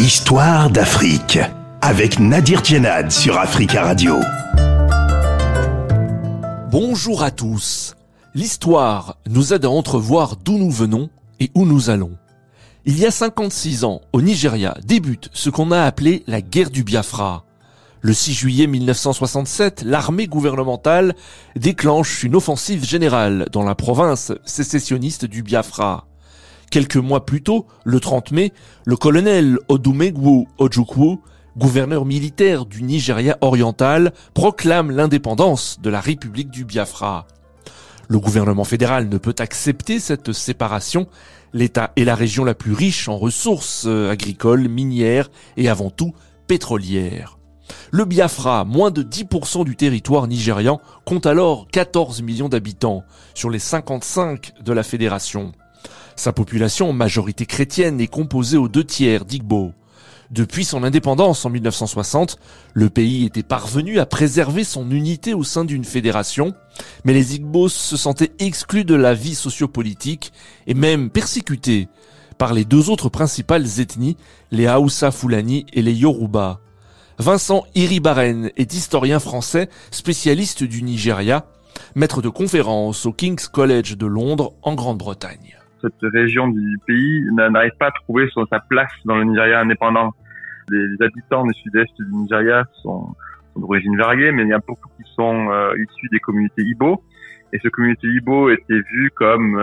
Histoire d'Afrique avec Nadir Djenad sur Africa Radio. Bonjour à tous. L'histoire nous aide à entrevoir d'où nous venons et où nous allons. Il y a 56 ans, au Nigeria, débute ce qu'on a appelé la guerre du Biafra. Le 6 juillet 1967, l'armée gouvernementale déclenche une offensive générale dans la province sécessionniste du Biafra. Quelques mois plus tôt, le 30 mai, le colonel Odumegwu Ojukwu, gouverneur militaire du Nigeria oriental, proclame l'indépendance de la République du Biafra. Le gouvernement fédéral ne peut accepter cette séparation. L'État est la région la plus riche en ressources agricoles, minières et avant tout pétrolières. Le Biafra, moins de 10% du territoire nigérian, compte alors 14 millions d'habitants sur les 55 de la fédération. Sa population, majorité chrétienne, est composée aux 2/3 d'Igbo. Depuis son indépendance en 1960, le pays était parvenu à préserver son unité au sein d'une fédération, mais les Igbos se sentaient exclus de la vie sociopolitique et même persécutés par les deux autres principales ethnies, les Hausa Fulani et les Yoruba. Vincent Iribaren est historien français, spécialiste du Nigeria, maître de conférences au King's College de Londres en Grande-Bretagne. Cette région du pays n'arrive pas à trouver sa place dans le Nigeria indépendant. Les habitants du sud-est du Nigeria sont d'origine variée, mais il y a beaucoup qui sont issus des communautés Igbo. Et ces communautés Igbo étaient vues comme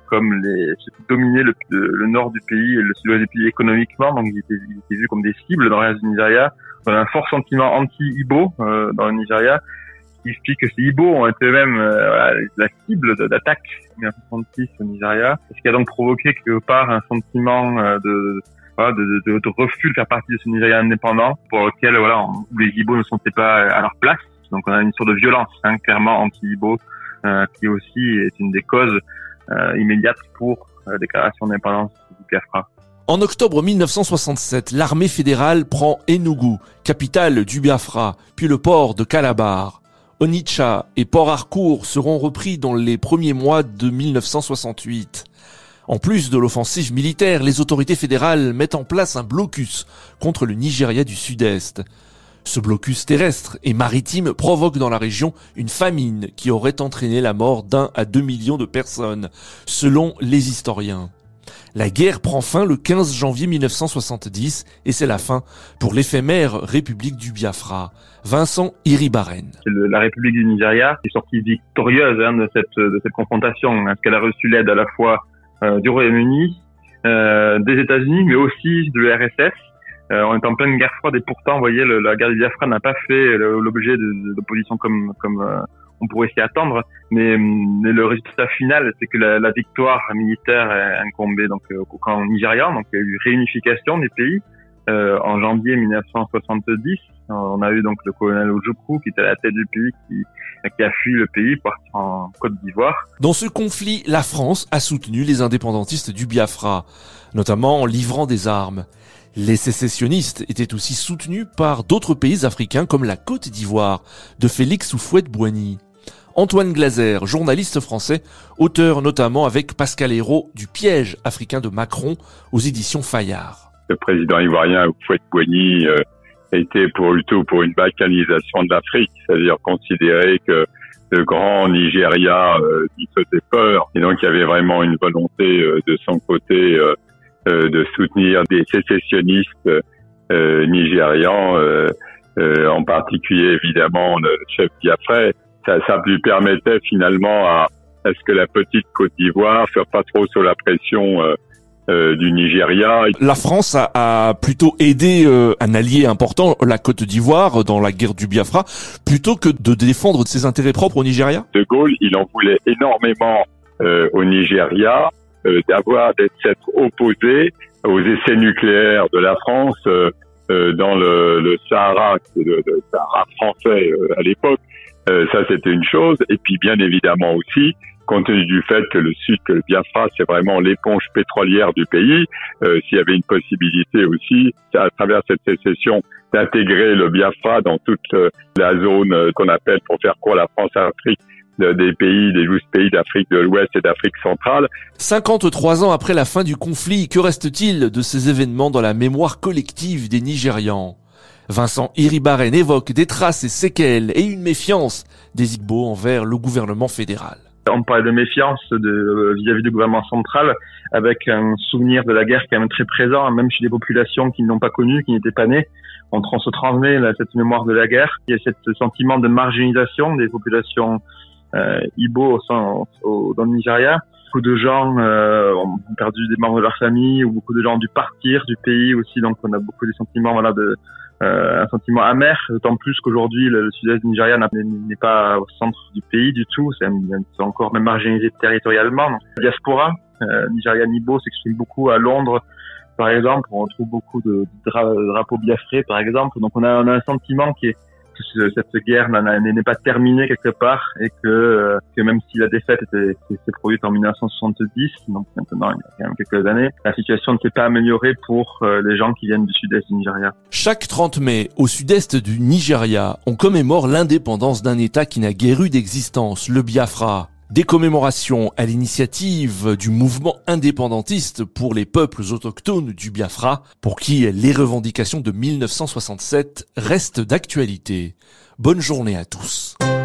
ceux qui dominaient le nord du pays et le sud-ouest du pays économiquement. Donc ils étaient vus comme des cibles dans le reste du Nigeria. On a un fort sentiment anti-Igbo dans le Nigeria, qui explique que ces Igbo ont été eux-mêmes la cible d'attaque en 1966 au Nigeria, ce qui a donc provoqué quelque part un sentiment de refus de faire partie de ce Nigeria indépendant, pour lequel où les Igbo ne sont pas à leur place. Donc on a une sorte de violence clairement anti-Igbo, qui aussi est une des causes immédiates pour la déclaration d'indépendance du Biafra. En octobre 1967, l'armée fédérale prend Enugu, capitale du Biafra, puis le port de Calabar. Onitsha et Port Harcourt seront repris dans les premiers mois de 1968. En plus de l'offensive militaire, les autorités fédérales mettent en place un blocus contre le Nigeria du Sud-Est. Ce blocus terrestre et maritime provoque dans la région une famine qui aurait entraîné la mort d'1 à 2 millions de personnes, selon les historiens. La guerre prend fin le 15 janvier 1970 et c'est la fin pour l'éphémère République du Biafra. Vincent Iribaren. C'est la République du Nigeria qui est sortie victorieuse de cette confrontation, parce qu'elle a reçu l'aide à la fois du Royaume-Uni, des États-Unis, mais aussi de l'URSS. On est en pleine guerre froide et pourtant, vous voyez, la guerre du Biafra n'a pas fait l'objet d'opposition comme on pourrait s'y attendre, mais le résultat final, c'est que la victoire militaire est incombée donc au camp nigérian. Donc il y a eu réunification du pays en janvier 1970. On a eu donc le colonel Ojukwu qui était à la tête du pays, qui a fui le pays pour partir en Côte d'Ivoire. Dans ce conflit, la France a soutenu les indépendantistes du Biafra, notamment en livrant des armes. Les sécessionnistes étaient aussi soutenus par d'autres pays africains comme la Côte d'Ivoire, de Félix Houphouët-Boigny. Antoine Glaser, journaliste français, auteur notamment avec Pascal Hérault du Piège africain de Macron aux éditions Fayard. Le président ivoirien Houphouët-Boigny était plutôt pour une balkanisation de l'Afrique, c'est-à-dire considérer que le grand Nigeria lui faisait peur. Et donc il y avait vraiment une volonté de son côté de soutenir des sécessionnistes nigérians, en particulier évidemment le chef Biafra. Ça lui permettait finalement à ce que la petite Côte d'Ivoire ne soit pas trop sous la pression du Nigeria. La France a plutôt aidé un allié important, la Côte d'Ivoire, dans la guerre du Biafra, plutôt que de défendre ses intérêts propres au Nigeria. De Gaulle, il en voulait énormément au Nigeria, d'être opposé aux essais nucléaires de la France dans le Sahara, le Sahara français à l'époque. Ça, c'était une chose. Et puis, bien évidemment aussi, compte tenu du fait que le Biafra, c'est vraiment l'éponge pétrolière du pays, s'il y avait une possibilité aussi, à travers cette sécession, d'intégrer le Biafra dans toute la zone qu'on appelle, pour faire court, la France-Afrique, des 12 pays d'Afrique de l'Ouest et d'Afrique centrale. 53 ans après la fin du conflit, que reste-t-il de ces événements dans la mémoire collective des Nigérians ? Vincent Iribaren évoque des traces et séquelles et une méfiance des Igbo envers le gouvernement fédéral. On parle de méfiance vis-à-vis du gouvernement central, avec un souvenir de la guerre quand même très présent, même chez les populations qui n'ont pas connu, qui n'étaient pas nées. On se transmet cette mémoire de la guerre. Il y a ce sentiment de marginalisation des populations Igbo dans le Nigeria. Beaucoup de gens ont perdu des membres de leur famille, ou beaucoup de gens ont dû partir du pays aussi. Donc on a beaucoup de sentiments, un sentiment amer, d'autant plus qu'aujourd'hui le sud-est du Nigeria n'est pas au centre du pays du tout, c'est encore même marginalisé territorialement. Donc, la diaspora Nigeria-Nibo s'exprime beaucoup à Londres, par exemple, on retrouve beaucoup de drapeaux biafrais, par exemple. Donc on a un sentiment que cette guerre n'est pas terminée quelque part, et que même si la défaite s'est produite en 1970, donc maintenant il y a quand même quelques années, la situation ne s'est pas améliorée pour les gens qui viennent du sud-est du Nigeria. Chaque 30 mai, au sud-est du Nigeria, on commémore l'indépendance d'un État qui n'a guère eu d'existence, le Biafra. Des commémorations à l'initiative du mouvement indépendantiste pour les peuples autochtones du Biafra, pour qui les revendications de 1967 restent d'actualité. Bonne journée à tous.